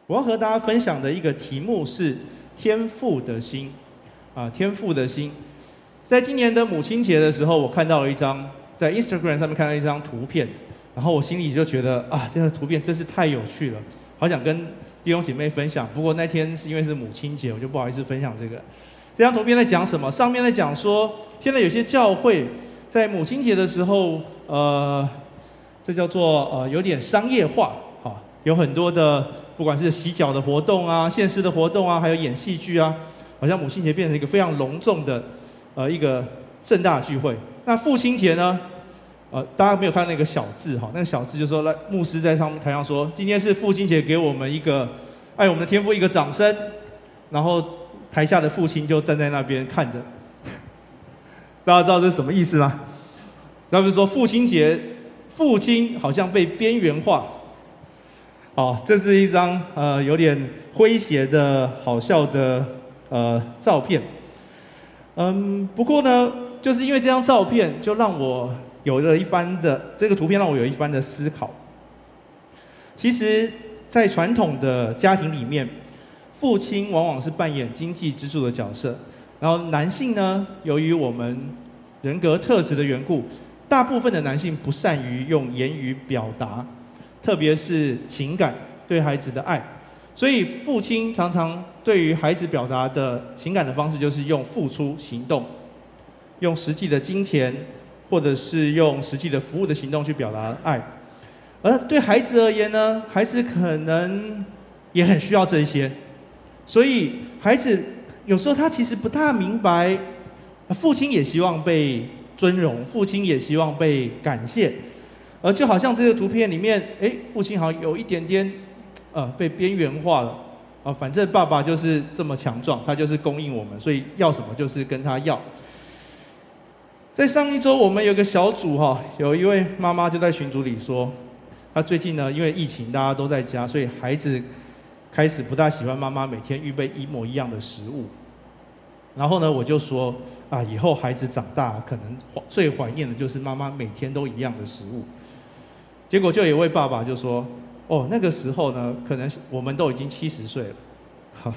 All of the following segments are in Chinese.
我要和大家分享的一个题目是天父的心天父的心。在今年的母亲节的时候，我看到了一张在 Instagram 上面看到一张图片，然后我心里就觉得这个图片真是太有趣了，好想跟弟兄姐妹分享。不过那天是因为是母亲节，我就不好意思分享这个。这张图片在讲什么？上面在讲说，现在有些教会在母亲节的时候，这叫做有点商业化，有很多的不管是洗脚的活动啊、献诗的活动啊，还有演戏剧啊，好像母亲节变成一个非常隆重的一个盛大聚会。那父亲节呢？大家没有看那个小字那个小字就说，牧师在台上说，今天是父亲节，给我们一个爱我们的天父一个掌声。然后台下的父亲就站在那边看着。大家知道这是什么意思吗？他们说父亲节，父亲好像被边缘化。这是一张有点诙谐的好笑的照片。不过呢，就是因为这张照片，就让我有了一番的这个图片，让我有一番的思考。其实，在传统的家庭里面，父亲往往是扮演经济支柱的角色，然后男性呢，由于我们人格特质的缘故，大部分的男性不善于用言语表达，特别是情感对孩子的爱，所以父亲常常对于孩子表达的情感的方式，就是用付出行动，用实际的金钱，或者是用实际的服务的行动去表达爱。而对孩子而言呢，孩子可能也很需要这一些，所以孩子有时候他其实不大明白，父亲也希望被尊荣，父亲也希望被感谢。而就好像这个图片里面，父亲好像有一点点被边缘化了反正爸爸就是这么强壮，他就是供应我们，所以要什么就是跟他要。在上一周我们有个小组有一位妈妈就在群组里说，她最近呢因为疫情大家都在家，所以孩子开始不大喜欢妈妈每天预备一模一样的食物。然后呢我就说以后孩子长大可能最怀念的就是妈妈每天都一样的食物。结果就有一位爸爸就说，那个时候呢可能我们都已经70岁了。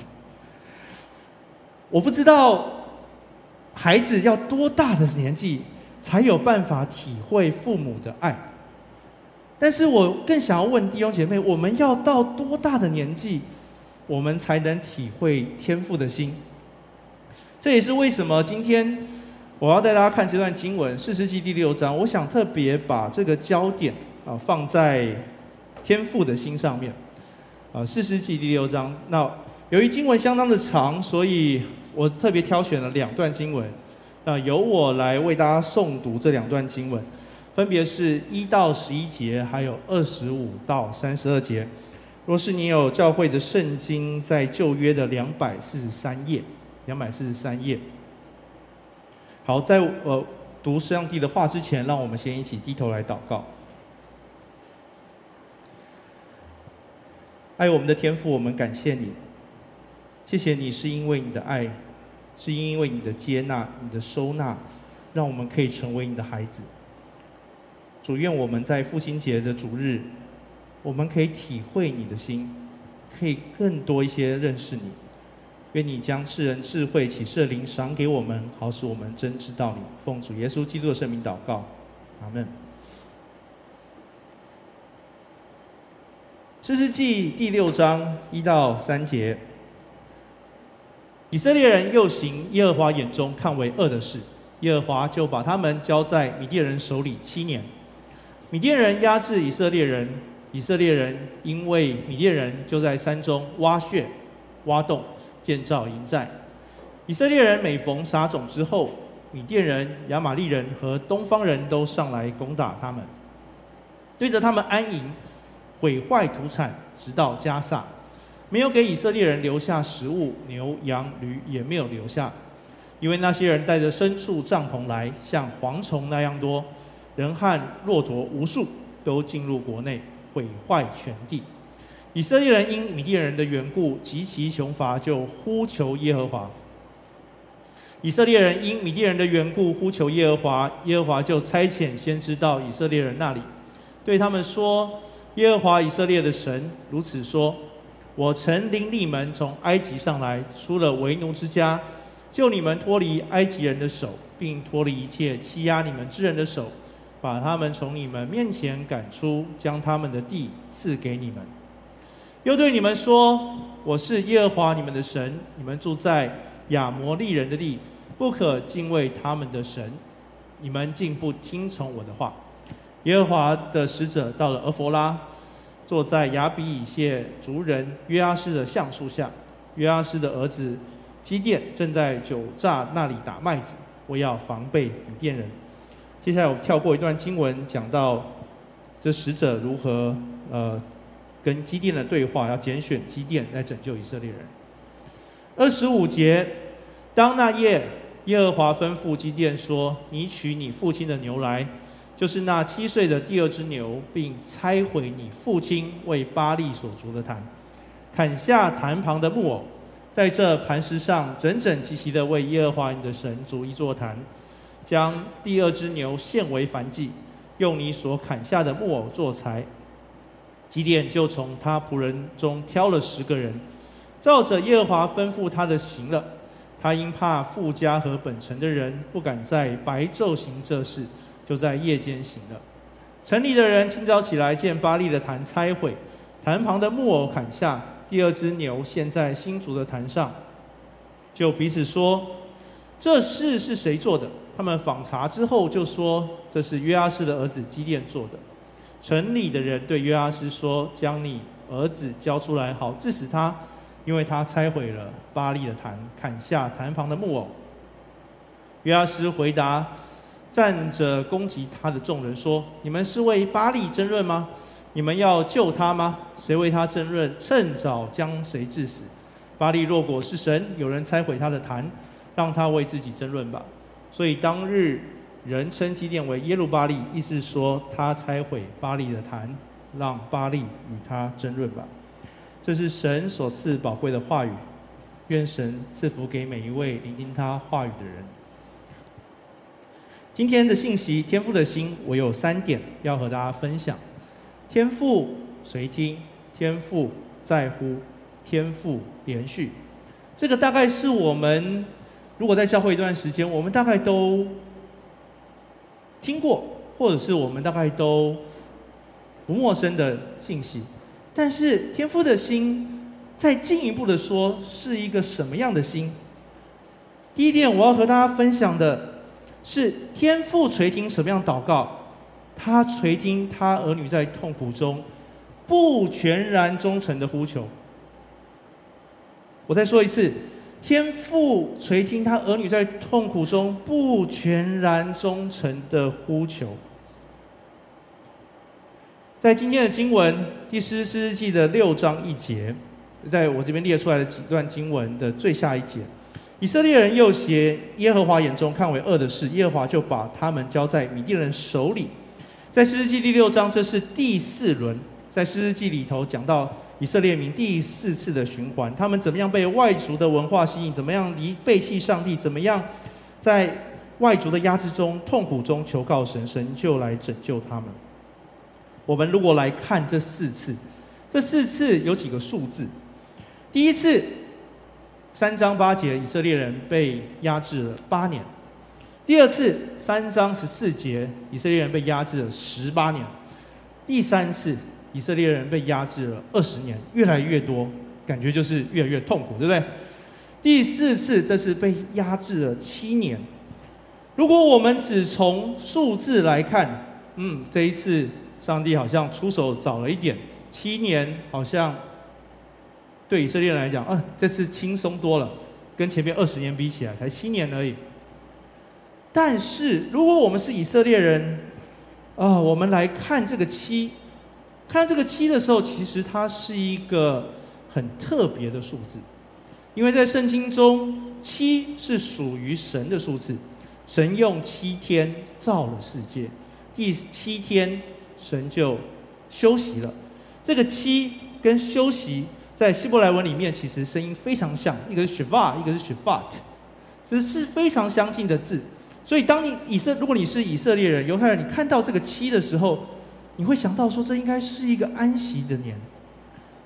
我不知道孩子要多大的年纪才有办法体会父母的爱，但是我更想要问弟兄姐妹，我们要到多大的年纪我们才能体会天父的心？这也是为什么今天我要带大家看这段经文士师记第6章，我想特别把这个焦点放在天父的心上面。士师记第6章，那由于经文相当的长，所以我特别挑选了2段经文，由我来为大家诵读这2段经文，分别是1到11节，还有25到32节。若是你有教会的圣经，在旧约的243页，243页。好，在读上帝的话之前，让我们先一起低头来祷告。爱我们的天父，我们感谢你，谢谢你是因为你的爱，是因为你的接纳、你的收纳，让我们可以成为你的孩子。主，愿我们在父亲节的主日，我们可以体会你的心，可以更多一些认识你。愿你将赐人智慧启示的灵赏给我们，好使我们真知道你。奉主耶稣基督的圣名祷告，阿们。士师记第6章1到3节。以色列人又行耶和华眼中看为恶的事，耶和华就把他们交在米甸人手里7年。米甸人压制以色列人，以色列人因为米甸人就在山中挖穴、挖洞，建造营寨。以色列人每逢撒种之后，米甸人、亚玛利人和东方人都上来攻打他们，对着他们安营，毁坏土产，直到加萨，没有给以色列人留下食物，牛羊驴也没有留下，因为那些人带着牲畜帐篷来，像蝗虫那样多，人和骆驼无数，都进入国内，毁坏全地。以色列人因米甸人的缘故极其穷乏，就呼求耶和华。以色列人因米甸人的缘故呼求耶和华，耶和华就差遣先知到以色列人那里，对他们说：耶和华以色列的神如此说： 我曾领你们从埃及上来，出了为奴之家，救你们脱离埃及人的手，并脱离一切欺压你们之人的手，把他们从你们面前赶出，将他们的地赐给你们。又对你们说：我是耶和华你们的神，你们住在亚摩利人的地，不可敬畏他们的神。你们竟不听从我的话。耶和华的使者到了俄弗拉，坐在亚比以谢族人约阿施的橡树下。约阿施的儿子基甸正在酒榨那里打麦子，我要防备米甸人。接下来我跳过一段经文，讲到这使者如何跟基甸的对话，要拣选基甸来拯救以色列人。25节，当那夜，耶和华吩咐基甸说：你取你父亲的牛来，就是那7岁的第二只牛，并拆毁你父亲为巴力所筑的坛，砍下坛旁的木偶，在这磐石上整整齐齐的为耶和华你的神筑一座坛，将第二只牛献为燔祭，用你所砍下的木偶做柴。基甸就从他仆人中挑了10个人，照着耶和华吩咐他的行了。他因怕富家和本城的人，不敢在白昼行这事，就在夜间行了。城里的人清早起来，见巴力的坛拆毁，坛旁的木偶砍下，第二只牛献在新筑的坛上，就彼此说：这事是谁做的？他们访查之后就说：这是约阿施的儿子基甸做的。城里的人对约阿施说：将你儿子交出来，好治死他，因为他拆毁了巴力的坛，砍下坛旁的木偶。约阿施回答站着攻击他的众人说：你们是为巴力争论吗？你们要救他吗？谁为他争论，趁早将谁治死。巴力若果是神，有人拆毁他的坛，让他为自己争论吧。所以当日人称基甸为耶路巴力，意思说他拆毁巴力的坛，让巴力与他争论吧。这是神所赐宝贵的话语，愿神赐福给每一位聆听他话语的人。今天的信息，天父的心，我有3点要和大家分享。天父垂听，天父在乎，天父连续。这个大概是我们如果在教会一段时间，我们大概都听过，或者是我们大概都不陌生的信息。但是天父的心再进一步的说，是一个什么样的心？第一点我要和大家分享的是，天父垂听什么样祷告？他垂听他儿女在痛苦中不全然忠诚的呼求。我再说一次，天父垂听他儿女在痛苦中不全然忠诚的呼求。在今天的经文第士师记的6章1节，在我这边列出来的几段经文的最下一节，以色列人又携耶和华眼中看为恶的事，耶和华就把他们交在米甸人手里。在士师记第6章，这是第4轮，在士师记里头讲到以色列民第4次的循环，他们怎么样被外族的文化吸引，怎么样背弃上帝，怎么样在外族的压制中、痛苦中求告神，神就来拯救他们。我们如果来看这4次，这4次有几个数字。第一次3章8节，以色列人被压制了8年。第二次3章14节，以色列人被压制了18年。第3次以色列人被压制了20年，越来越多，感觉就是越来越痛苦，对不对？第4次这是被压制了7年。如果我们只从数字来看，这一次上帝好像出手早了一点，7年好像对以色列人来讲，这次轻松多了，跟前面20年比起来，才7年而已。但是如果我们是以色列人，我们来看这个7，看到这个7的时候，其实它是一个很特别的数字，因为在圣经中，7是属于神的数字，神用7天造了世界，第7天神就休息了。这个7跟休息在希伯来文里面其实声音非常像，一个是 shiva， 一个是 shivat， 这是非常相近的字。所以当如果你是以色列人、犹太人，你看到这个7的时候，你会想到说，这应该是一个安息的年，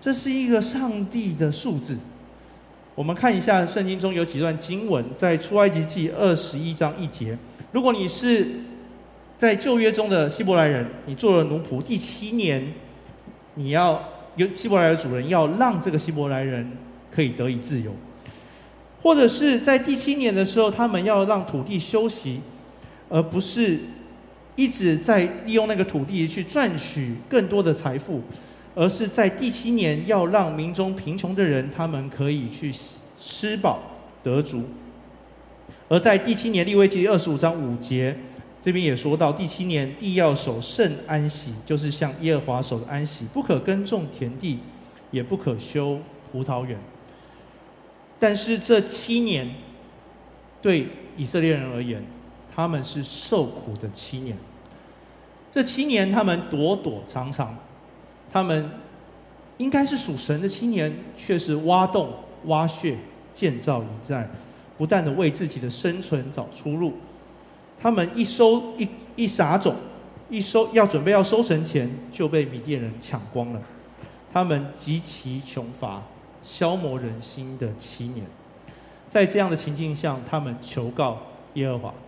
这是一个上帝的数字。我们看一下圣经中有几段经文，在出埃及记21章1节。如果你是在旧约中的希伯来人，你做了奴仆，第7年，希伯来的主人要让这个希伯来人可以得以自由，或者是在第7年的时候，他们要让土地休息，而不是一直在利用那个土地去赚取更多的财富，而是在第7年要让民中贫穷的人，他们可以去吃饱得足。而在第7年利未记25章5节，这边也说到，第7年地要守圣安息，就是向耶和华守的安息，不可耕种田地，也不可修葡萄园。但是这7年对以色列人而言，他们是受苦的7年。这7年他们躲躲藏藏，他们应该是属神的7年，却是挖洞挖穴，建造营寨，不断的为自己的生存找出路。他们一撒种，准备要收成前，就被米甸人抢光了。他们极其穷乏，消磨人心的7年。在这样的情境下，他们求告耶和华。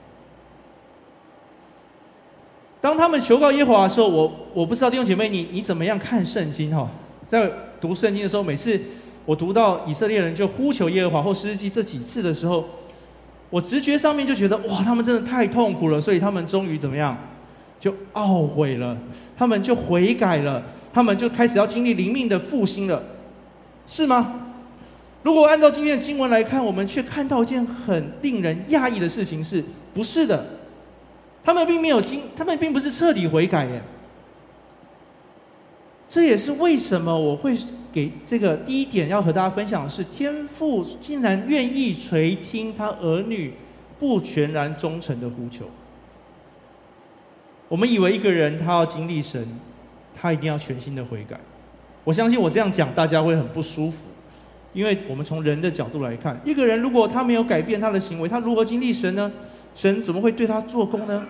当他们求告耶和华的时候，我不知道弟兄姐妹你怎么样看圣经哈？在读圣经的时候，每次我读到以色列人就呼求耶和华或士师记这几次的时候，我直觉上面就觉得哇，他们真的太痛苦了，所以他们终于怎么样，就懊悔了，他们就悔改了，他们就开始要经历灵命的复兴了，是吗？如果按照今天的经文来看，我们却看到一件很令人讶异的事情，是不是的？他们并不是彻底悔改耶。这也是为什么我会给这个第一点要和大家分享的是，天父竟然愿意垂听他儿女不全然忠诚的呼求。我们以为一个人他要经历神，他一定要全心的悔改。我相信我这样讲大家会很不舒服，因为我们从人的角度来看，一个人如果他没有改变他的行为，他如何经历神呢？神怎么会对他做工呢？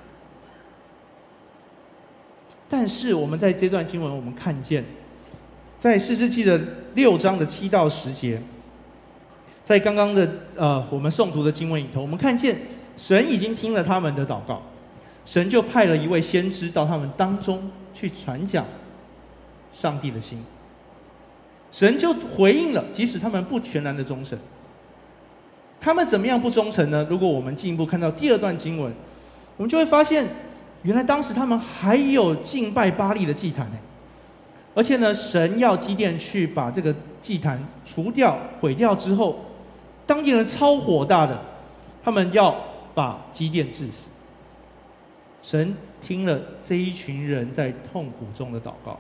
但是我们在这段经文，我们看见，在士师记的6章的7到10节，在刚刚的我们诵读的经文里头，我们看见神已经听了他们的祷告，神就派了一位先知到他们当中去传讲上帝的心，神就回应了，即使他们不全然的忠诚。他们怎么样不忠诚呢？如果我们进一步看到第2段经文，我们就会发现，原来当时他们还有敬拜巴力的祭坛，而且呢，神要基甸去把这个祭坛除掉、毁掉之后，当地人超火大的，他们要把基甸治死。神听了这一群人在痛苦中的祷告。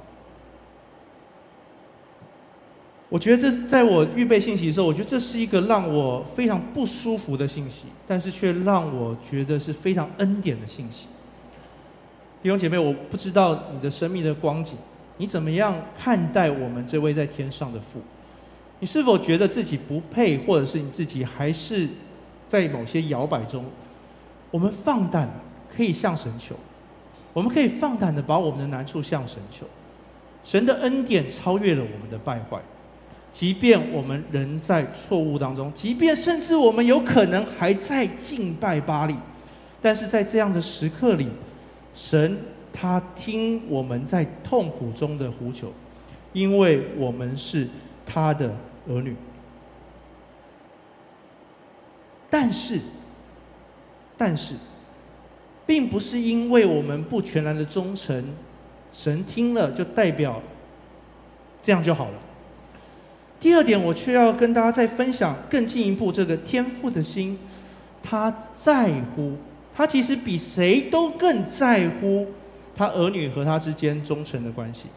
我觉得这在我预备信息的时候，我觉得这是一个让我非常不舒服的信息，但是却让我觉得是非常恩典的信息。弟兄姐妹，我不知道你的生命的光景，你怎么样看待我们这位在天上的父？你是否觉得自己不配，或者是你自己还是在某些摇摆中？我们放胆可以向神求，我们可以放胆的把我们的难处向神求。神的恩典超越了我们的败坏。即便我们人在错误当中，即便甚至我们有可能还在敬拜巴力，但是在这样的时刻里，神他听我们在痛苦中的呼求，因为我们是他的儿女。但是并不是因为我们不全然的忠诚，神听了就代表这样就好了。第2点，我却要跟大家再分享更进一步，这个天父的心，他在乎，他其实比谁都更在乎他儿女和他之间忠诚的关系。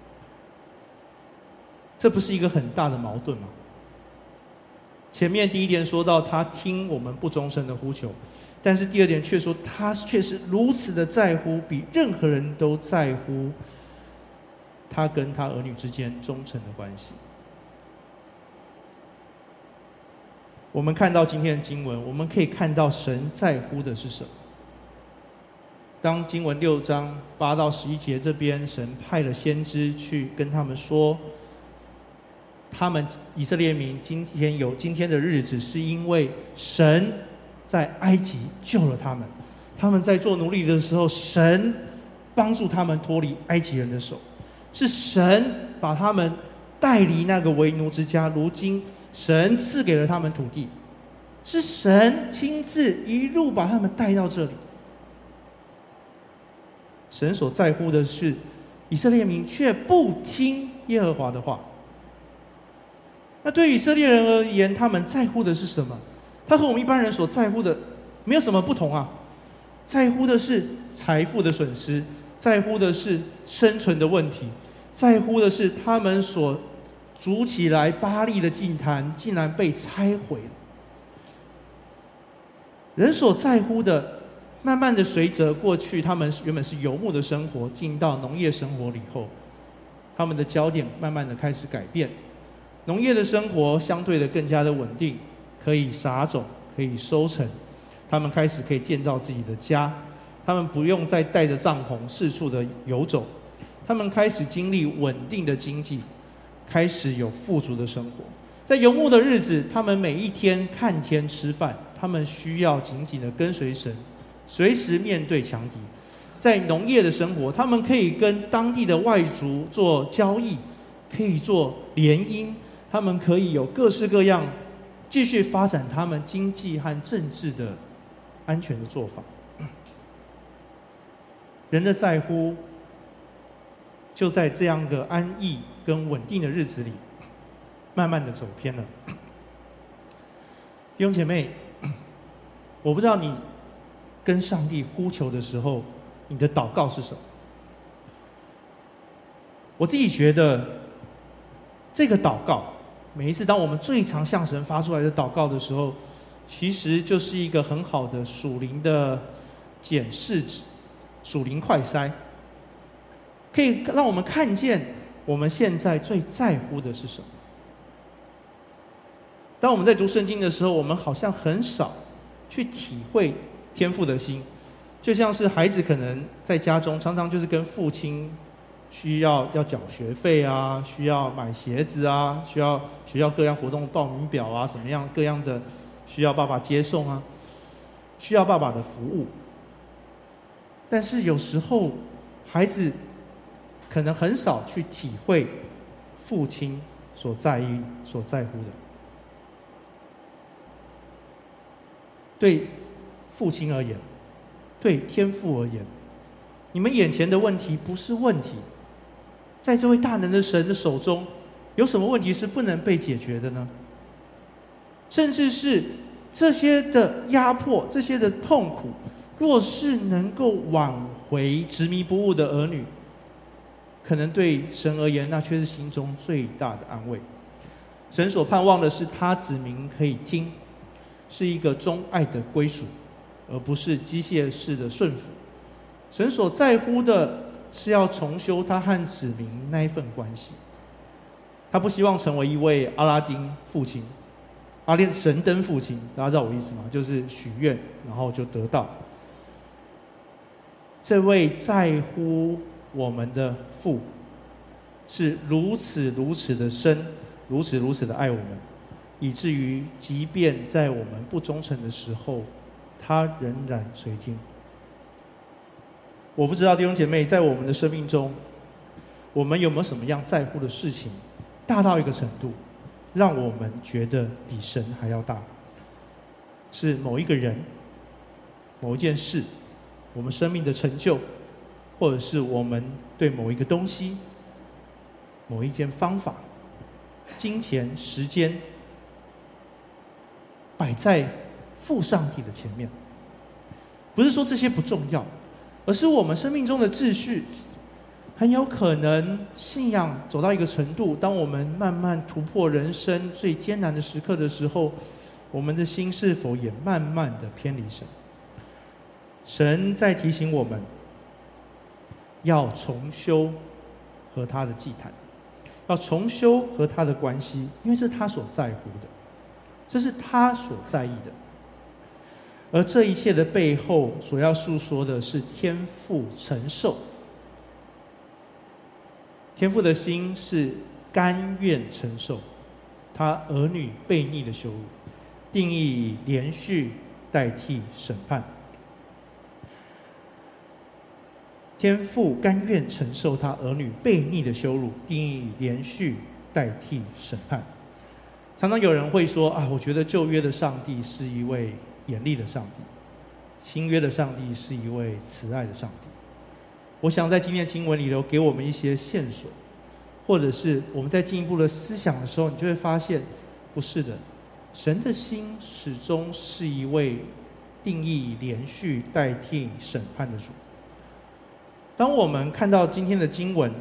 这不是一个很大的矛盾吗？前面第1点说到他听我们不忠诚的呼求，但是第2点却说他却是如此的在乎，比任何人都在乎他跟他儿女之间忠诚的关系。我们看到今天的经文，我们可以看到神在乎的是什么。当经文6章8到11节这边，神派了先知去跟他们说， 他们以色列民今天有今天的日子，是因为神在埃及救了他们。他们在做奴隶的时候，神帮助他们脱离埃及人的手，是神把他们带离那个为奴之家。如今神赐给了他们土地，是神亲自一路把他们带到这里。神所在乎的是以色列民却不听耶和华的话。那对以色列人而言，他们在乎的是什么？他和我们一般人所在乎的没有什么不同啊。在乎的是财富的损失，在乎的是生存的问题，在乎的是他们所筑起来巴力的祭坛竟然被拆毁了。人所在乎的，慢慢的随着过去他们原本是游牧的生活，进到农业生活里后，他们的焦点慢慢的开始改变。农业的生活相对的更加的稳定，可以撒种，可以收成。他们开始可以建造自己的家，他们不用再带着帐篷四处的游走，他们开始经历稳定的经济，开始有富足的生活。在游牧的日子，他们每一天看天吃饭，他们需要紧紧的跟随神，随时面对强敌。在农业的生活，他们可以跟当地的外族做交易，可以做联姻，他们可以有各式各样继续发展他们经济和政治的安全的做法。人的在乎，就在这样的安逸跟稳定的日子里，慢慢的走偏了。弟兄姐妹，我不知道你跟上帝呼求的时候，你的祷告是什么？我自己觉得，这个祷告，每一次当我们最常向神发出来的祷告的时候，其实就是一个很好的属灵的检视值，属灵快筛，可以让我们看见我们现在最在乎的是什么。当我们在读圣经的时候，我们好像很少去体会天父的心，就像是孩子可能在家中常常就是跟父亲需要缴学费啊，需要买鞋子啊，需要学校各样活动报名表啊，什么样各样的需要爸爸接送啊，需要爸爸的服务。但是有时候孩子可能很少去体会父亲所在意、所在乎的。对父亲而言，对天父而言，你们眼前的问题不是问题，在这位大能的神的手中，有什么问题是不能被解决的呢？甚至是这些的压迫、这些的痛苦，若是能够挽回执迷不悟的儿女，可能对神而言，那却是心中最大的安慰。神所盼望的是他子民可以听，是一个忠爱的归属，而不是机械式的顺服。神所在乎的是要重修他和子民那一份关系。他不希望成为一位阿拉丁父亲，神灯父亲，大家知道我意思吗？就是许愿，然后就得到。这位在乎我们的父，是如此如此的深，如此如此的爱我们，以至于即便在我们不忠诚的时候，他仍然垂听。我不知道弟兄姐妹，在我们的生命中，我们有没有什么样在乎的事情，大到一个程度，让我们觉得比神还要大？是某一个人、某一件事，我们生命的成就，或者是我们对某一个东西、某一件方法、金钱、时间，摆在父上帝的前面。不是说这些不重要，而是我们生命中的秩序，很有可能信仰走到一个程度，当我们慢慢突破人生最艰难的时刻的时候，我们的心是否也慢慢的偏离神？神在提醒我们，要重修和他的祭坛，要重修和他的关系，因为这是他所在乎的，这是他所在意的。而这一切的背后，所要诉说的是天父承受。天父的心是甘愿承受， 他儿女悖逆的羞辱，定义以连续代替审判。天父甘愿承受他儿女悖逆的羞辱，定义以连续代替审判。常常有人会说啊，我觉得旧约的上帝是一位严厉的上帝，新约的上帝是一位慈爱的上帝。我想在今天的经文里头给我们一些线索，或者是我们在进一步的思想的时候，你就会发现，不是的，神的心始终是一位定义连续代替审判的主。当我们看到今天的经文，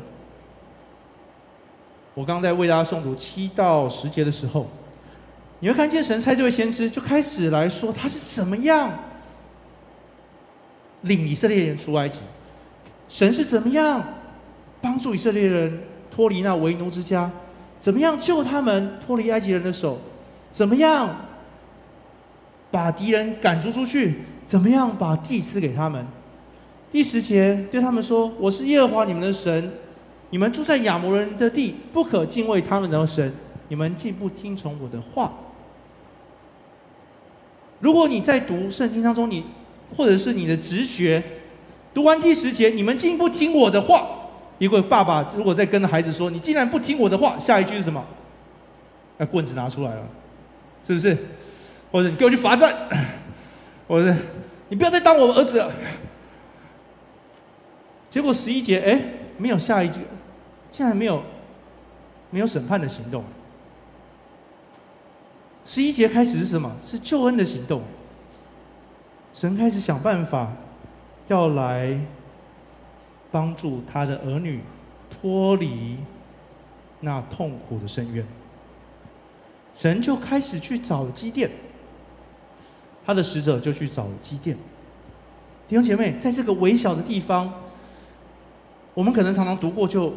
我刚在为大家诵读7到10节的时候，你会看见神差这位先知就开始来说他是怎么样领以色列人出埃及，神是怎么样帮助以色列人脱离那为奴之家，怎么样救他们脱离埃及人的手，怎么样把敌人赶逐出去，怎么样把地赐给他们。第10节对他们说，我是耶和华你们的神，你们住在亚摩人的地，不可敬畏他们的神，你们竟不听从我的话。如果你在读圣经当中，你或者是你的直觉读完第10节，你们竟不听我的话，一个爸爸如果在跟孩子说你竟然不听我的话，下一句是什么？那棍子拿出来了，是不是？或者你给我去罚站，或者你不要再当我儿子了。结果11节没有下一句，竟然没有审判的行动。11节开始是什么？是救恩的行动。神开始想办法要来帮助他的儿女脱离那痛苦的深渊。神就开始去找了基甸，他的使者就去找了基甸。弟兄姐妹，在这个微小的地方，我们可能常常读过就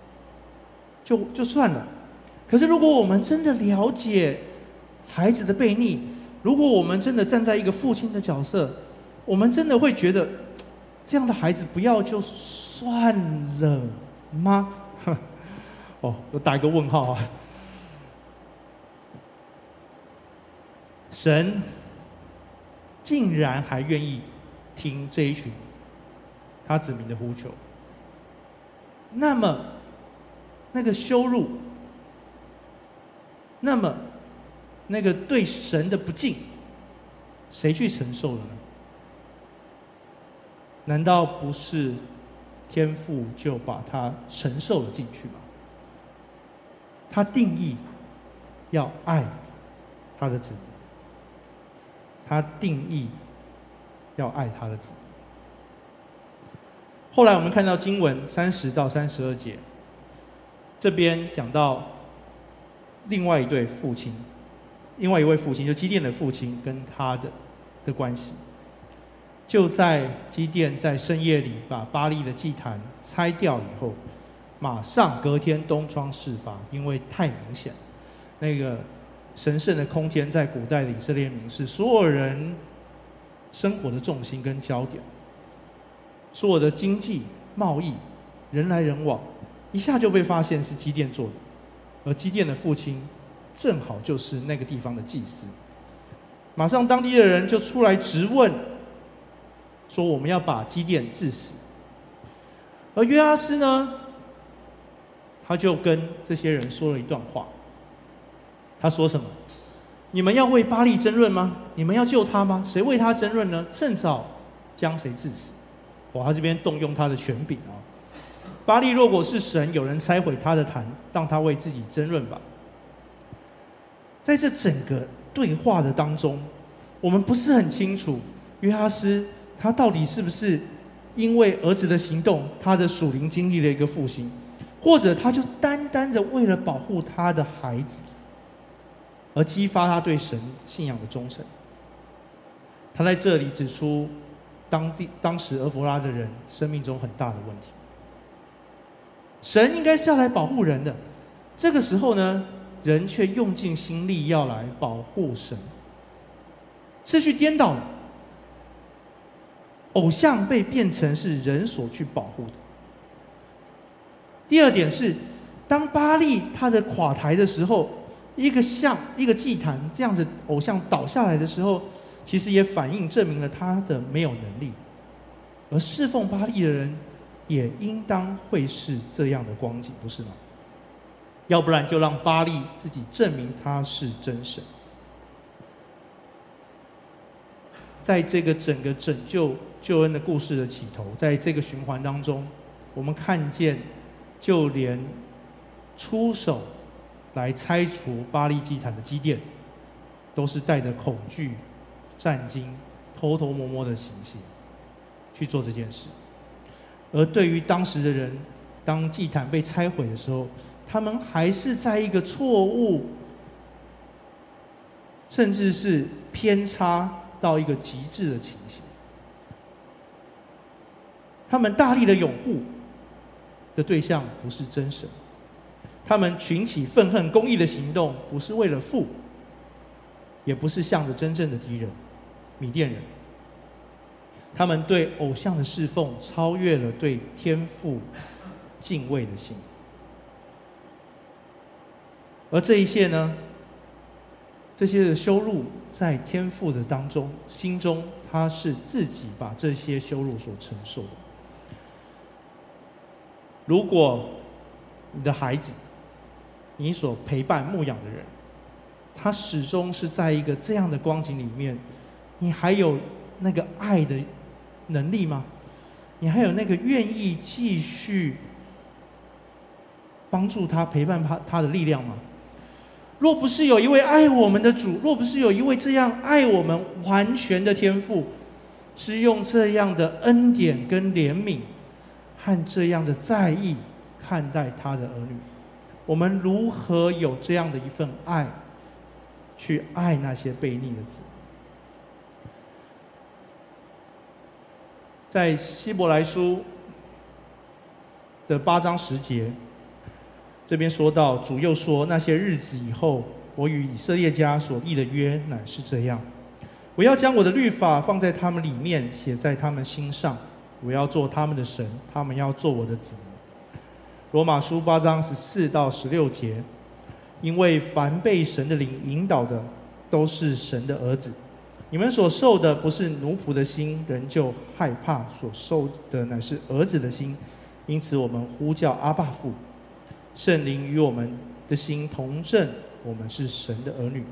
算了。可是如果我们真的了解孩子的悖逆，如果我们真的站在一个父亲的角色，我们真的会觉得这样的孩子不要就算了吗？我打一个问号啊！神竟然还愿意听这一群他子民的呼求，那么那个羞辱，那么那个对神的不敬，谁去承受了呢？难道不是天父就把他承受了进去吗？他定义要爱他的子民，他定义要爱他的子民。后来我们看到经文30到32节，这边讲到另外一位父亲，就基甸的父亲跟他的关系。就在基甸在深夜里把巴力的祭坛拆掉以后，马上隔天东窗事发，因为太明显，那个神圣的空间在古代的以色列民是所有人生活的重心跟焦点，所有的经济贸易人来人往，一下就被发现是基甸做的，而基甸的父亲正好就是那个地方的祭司。马上当地的人就出来质问，说我们要把基甸治死。而约阿施呢，他就跟这些人说了一段话。他说什么？你们要为巴力争论吗？你们要救他吗？谁为他争论呢？正早将谁治死。哇，他这边动用他的权柄啊！巴力若果是神，有人拆毁他的坛，让他为自己争论吧。在这整个对话的当中，我们不是很清楚约阿施他到底是不是因为儿子的行动，他的属灵经历了一个复兴，或者他就单单的为了保护他的孩子，而激发他对神信仰的忠诚。他在这里指出当时俄弗拉的人生命中很大的问题。神应该是要来保护人的，这个时候呢，人却用尽心力要来保护神，次序颠倒了。偶像被变成是人所去保护的。第二点是，当巴力他的垮台的时候， 一个像一个祭坛这样子偶像倒下来的时候，其实也反映证明了他的没有能力。而侍奉巴力的人也应当会是这样的光景，不是吗？要不然就让巴力自己证明他是真神。在这个整个拯救救恩的故事的起头，在这个循环当中，我们看见就连出手来拆除巴力祭坛的基甸，都是带着恐惧、战惊、偷偷摸摸的情形去做这件事。而对于当时的人，当祭坛被拆毁的时候，他们还是在一个错误，甚至是偏差到一个极致的情形。他们大力的拥护的对象不是真神，他们群起愤恨公义的行动不是为了父，也不是向着真正的敌人米甸人。他们对偶像的侍奉超越了对天父敬畏的心。而这一切呢，这些的羞辱在天父的当中心中，他是自己把这些羞辱所承受的。如果你的孩子，你所陪伴牧养的人，他始终是在一个这样的光景里面，你还有那个爱的能力吗？你还有那个愿意继续帮助他、陪伴他的力量吗？若不是有一位爱我们的主，若不是有一位这样爱我们完全的天父，是用这样的恩典跟怜悯和这样的在意看待他的儿女，我们如何有这样的一份爱去爱那些悖逆的子？在希伯来书的8章10节，这边说到，主又说，那些日子以后，我与以色列家所立的约乃是这样，我要将我的律法放在他们里面，写在他们心上，我要做他们的神，他们要做我的子民。罗马书8章14到16节，因为凡被神的灵引导的，都是神的儿子。你们所受的不是奴仆的心，人就害怕；所受的乃是儿子的心。因此，我们呼叫阿爸父。圣灵与我们的心同证，我们是神的儿女。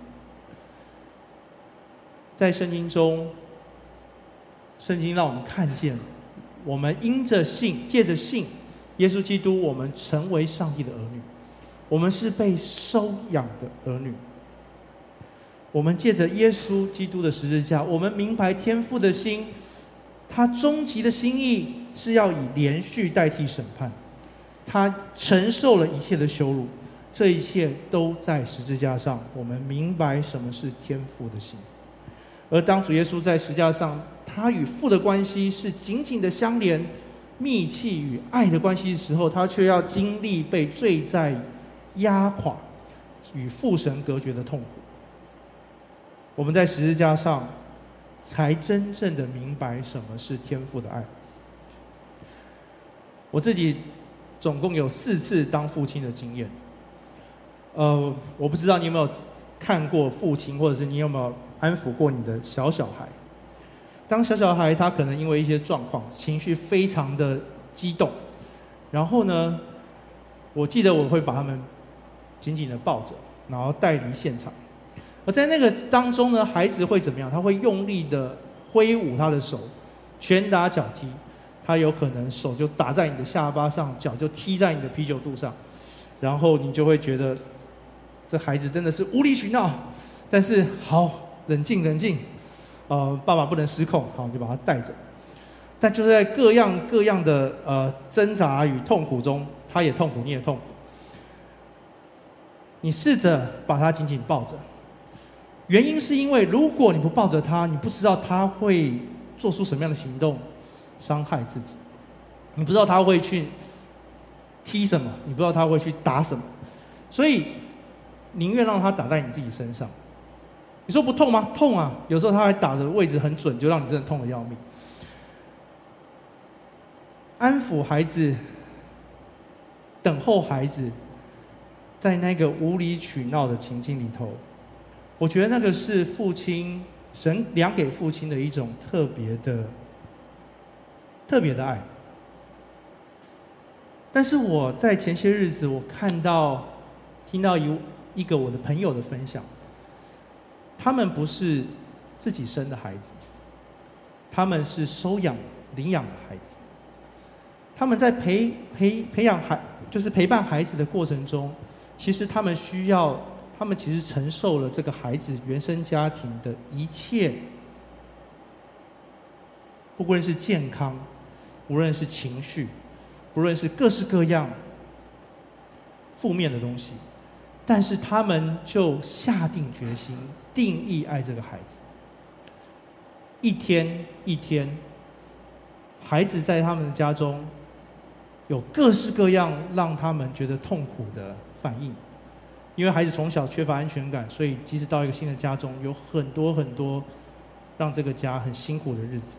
在圣经中，圣经让我们看见，我们因着信，借着信耶稣基督，我们成为上帝的儿女，我们是被收养的儿女。我们借着耶稣基督的十字架，我们明白天父的心，他终极的心意是要以连续代替审判，他承受了一切的羞辱，这一切都在十字架上，我们明白什么是天父的心。而当主耶稣在十字架上，他与父的关系是紧紧的相连、密契与爱的关系的时候，他却要经历被罪债压垮、与父神隔绝的痛苦。我们在十字架上才真正的明白什么是天父的爱。我自己总共有4次当父亲的经验。我不知道你有没有看过父亲，或者是你有没有安抚过你的小孩。当小孩他可能因为一些状况，情绪非常的激动，然后呢，我记得我会把他们紧紧的抱着，然后带离现场。而在那个当中呢，孩子会怎么样？他会用力的挥舞他的手，拳打脚踢。他有可能手就打在你的下巴上，脚就踢在你的啤酒肚上，然后你就会觉得这孩子真的是无理取闹。但是好，冷静，爸爸不能失控，好，就把他带着。但就是在各样的挣扎与痛苦中，他也痛苦，你也痛苦。你试着把他紧紧抱着。原因是因为，如果你不抱着他，你不知道他会做出什么样的行动，伤害自己。你不知道他会去踢什么，你不知道他会去打什么，所以宁愿让他打在你自己身上。你说不痛吗？痛啊！有时候他还打的位置很准，就让你真的痛得要命。安抚孩子，等候孩子， 在那个无理取闹的情境里头，我觉得那个是父亲神量给父亲的一种特别的爱。但是我在前些日子，我听到一个我的朋友的分享，他们不是自己生的孩子，他们是收养领养的孩子。他们在培养就是陪伴孩子的过程中，其实他们其实承受了这个孩子原生家庭的一切，不论是健康，无论是情绪，不论是各式各样负面的东西，但是他们就下定决心，定义爱这个孩子。一天一天，孩子在他们的家中有各式各样让他们觉得痛苦的反应，因为孩子从小缺乏安全感，所以即使到一个新的家中，有很多很多让这个家很辛苦的日子。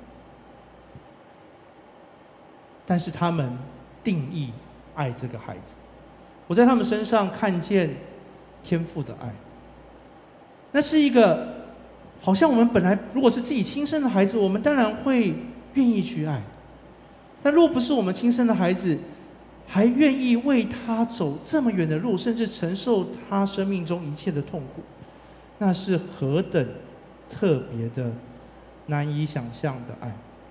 但是他们定义爱这个孩子，我在他们身上看见天父的爱。那是一个好像我们本来如果是自己亲生的孩子，我们当然会愿意去爱。但若不是我们亲生的孩子，还愿意为他走这么远的路，甚至承受他生命中一切的痛苦，那是何等特别的难以想象的爱。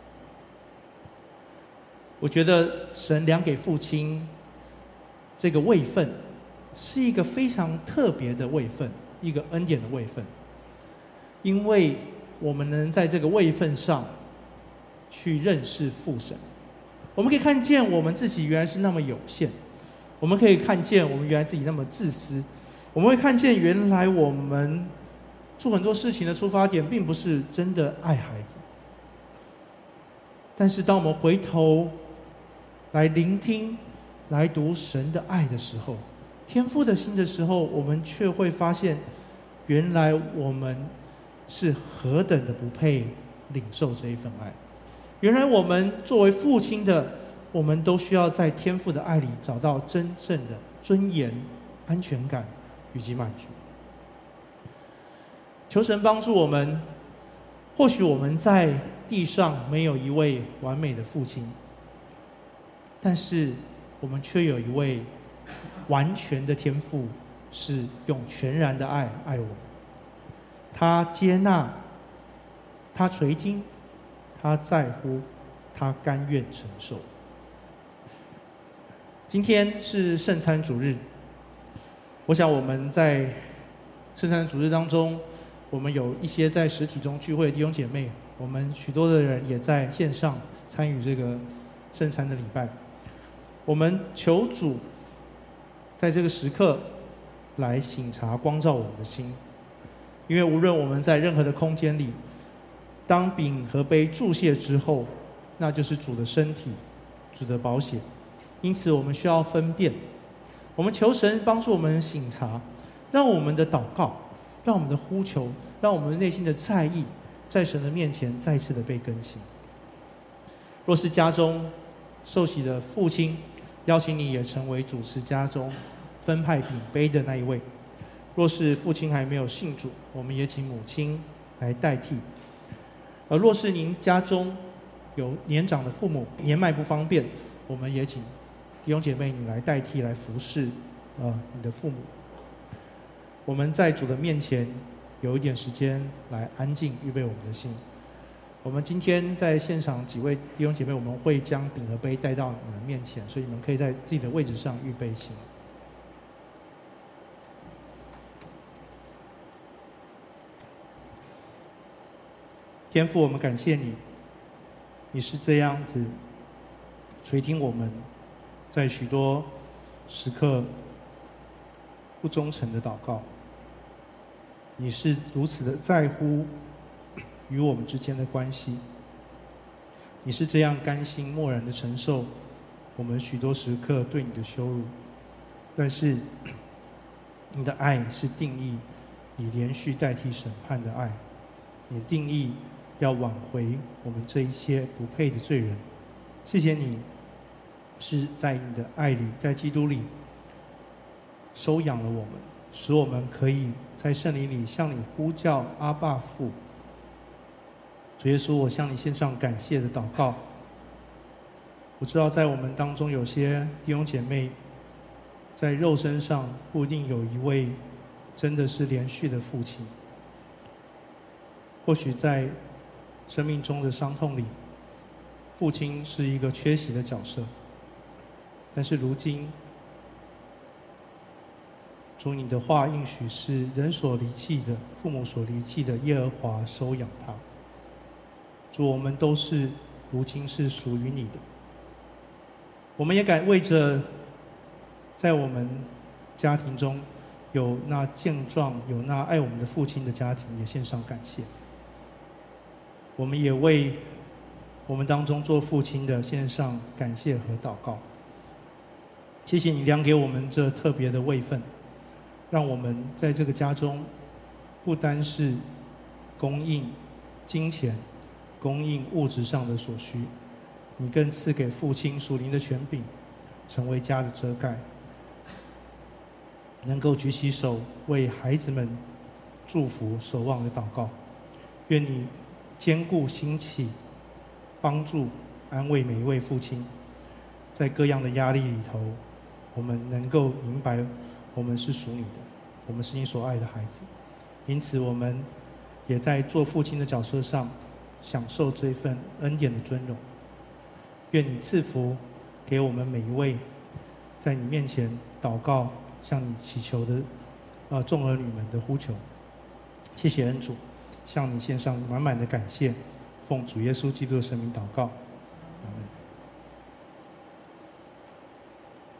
我觉得神量给父亲这个位分，是一个非常特别的位分，一个恩典的位分，因为我们能在这个位分上去认识父神。我们可以看见我们自己原来是那么有限，我们可以看见我们原来自己那么自私，我们会看见原来我们做很多事情的出发点并不是真的爱孩子。但是当我们回头来聆听、来读神的爱的时候，天父的心的时候，我们却会发现，原来我们是何等的不配领受这一份爱。原来我们作为父亲的，我们都需要在天父的爱里找到真正的尊严、安全感以及满足。求神帮助我们，或许我们在地上没有一位完美的父亲，但是我们却有一位完全的天父，是用全然的爱爱我们。他接纳，他垂听，他在乎，他甘愿承受。今天是圣餐主日，我想我们在圣餐主日当中，我们有一些在实体中聚会的弟兄姐妹，我们许多的人也在线上参与这个圣餐的礼拜。我们求主在这个时刻来省察光照我们的心，因为无论我们在任何的空间里，当饼和杯注谢之后，那就是主的身体，主的宝血。因此我们需要分辨，我们求神帮助我们省察，让我们的祷告，让我们的呼求，让我们内心的在意，在神的面前再次的被更新。若是家中受洗的父亲，邀请你也成为主持家中分派饼杯的那一位。若是父亲还没有信主，我们也请母亲来代替。而若是您家中有年长的父母，年迈不方便，我们也请弟兄姐妹你来代替，来服侍你的父母。我们在主的面前有一点时间来安静预备我们的心。我们今天在现场几位弟兄姐妹，我们会将饼和杯带到你们面前，所以你们可以在自己的位置上预备心。天父，我们感谢你，你是这样子垂听我们在许多时刻不忠诚的祷告，你是如此的在乎与我们之间的关系，你是这样甘心默然的承受我们许多时刻对你的羞辱，但是你的爱是定义以连续代替审判的爱，你定义要挽回我们这一些不配的罪人。谢谢你是在你的爱里，在基督里收养了我们，使我们可以在圣灵里向你呼叫阿爸父。主耶稣，我向你献上感谢的祷告。我知道在我们当中有些弟兄姐妹，在肉身上不一定有一位真的是连续的父亲，或许在生命中的伤痛里，父亲是一个缺席的角色。但是如今，主你的话应许是人所离弃的，父母所离弃的，耶和华收养他。主，我们都是如今是属于你的。我们也敢为着在我们家庭中有那健壮、有那爱我们的父亲的家庭，也献上感谢。我们也为我们当中做父亲的献上感谢和祷告。谢谢你量给我们这特别的位分，让我们在这个家中，不单是供应金钱、供应物质上的所需，你更赐给父亲属灵的权柄，成为家的遮盖，能够举起手为孩子们祝福守望的祷告。愿你坚固兴起，帮助安慰每一位父亲，在各样的压力里头，我们能够明白我们是属你的，我们是你所爱的孩子。因此我们也在做父亲的角色上享受这份恩典的尊荣。愿你赐福给我们每一位在你面前祷告向你祈求的众儿女们的呼求。谢谢恩主，向你献上满满的感谢，奉主耶稣基督的圣名祷告，阿们。